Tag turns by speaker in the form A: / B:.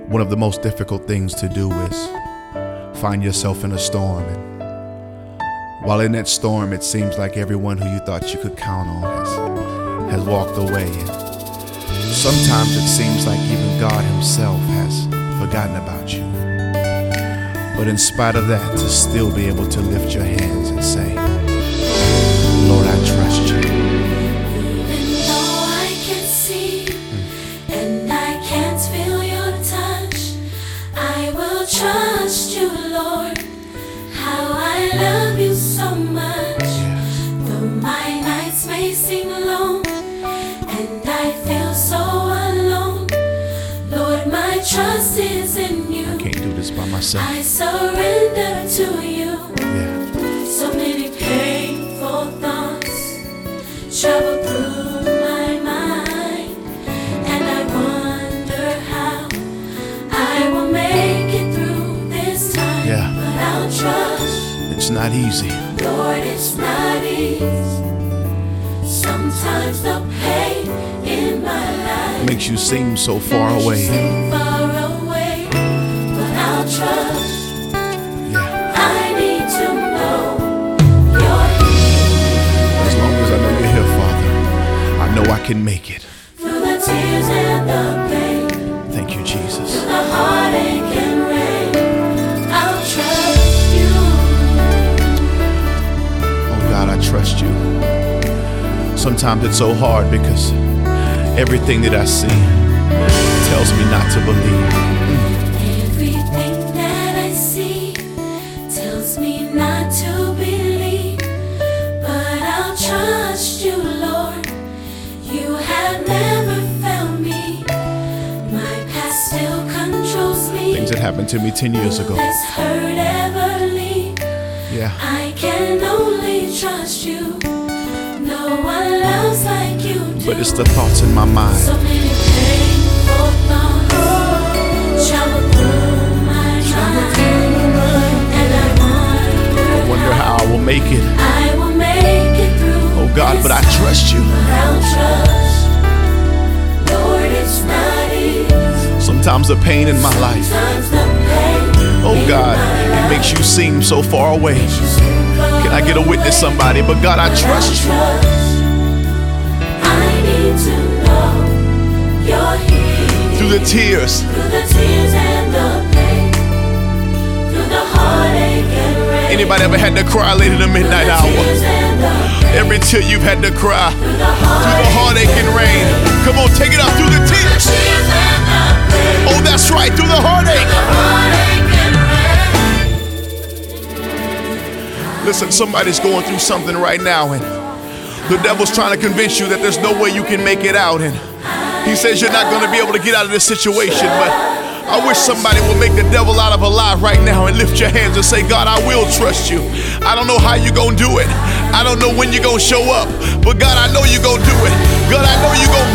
A: One of the most difficult things to do is find yourself in a storm, and while in that storm it seems like everyone who you thought you could count on has walked away, and sometimes it seems like even God himself has forgotten about you. But in spite of that, to still be able to lift your hands and say, Lord, I trust you.
B: Even though I can't see and I can't feel your touch, I will trust you, Lord. How I love you so much. Though my nights may seem long and I feel so alone, Lord, my trust is in you.
A: I can't do this by myself.
B: I surrender to you.
A: Yeah.
B: So many painful thoughts travel through my mind, and I wonder how I will make it through this time.
A: Yeah.
B: But I'll trust,
A: It's not easy.
B: Lord, it's not easy. Sometimes the pain in my life
A: Makes you seem so far
B: makes you
A: away.
B: seem far away, but I'll trust.
A: Yeah.
B: I need to know you're here.
A: As long as I know you're here, Father, I know I can make it.
B: Through the tears and the pain,
A: Thank you, Jesus.
B: through the heartache and rain, I'll trust you.
A: Oh God, I trust you. Sometimes it's so hard because everything that I see tells me not to believe.
B: Everything that I see tells me not to believe, but I'll trust you, Lord. You have never failed me. My past still controls me.
A: Things that happened to me 10 years ago.
B: This hurt ever leave.
A: Yeah.
B: I can only trust you. No one loves like you do.
A: But it's the thoughts in my mind.
B: So many painful thoughts travel through my mind, and I
A: Wonder how I will make it.
B: I will make it through.
A: Oh God,
B: this
A: but I
B: time.
A: trust you.
B: But I'll trust, Lord, it's not easy.
A: Sometimes the pain in my life,
B: Sometimes the pain
A: oh
B: in
A: God,
B: my
A: it
B: life
A: makes you seem so far away.
B: makes you seem far
A: Can I get a witness,
B: away?
A: somebody? But God, I trust you.
B: I need to know you're here.
A: Through the tears,
B: Through the tears and the pain, through the heartache and rain.
A: anybody ever had to cry late in the midnight
B: Through the
A: hour?
B: tears and the pain,
A: Every tear you've had to cry,
B: through the
A: through the heartache and rain. Come on, take it out through the tears.
B: tears and the pain,
A: Oh, that's right, through the heartache.
B: the heartache and rain.
A: Listen, somebody's going through something right now, and the devil's trying to convince you that there's no way you can make it out, and he says you're not going to be able to get out of this situation. But I wish somebody would make the devil out of a lie right now and lift your hands and say, God, I will trust you. I don't know how you're going to do it. I don't know when you're going to show up, but God, I know you're going to do it. God, I know you're going to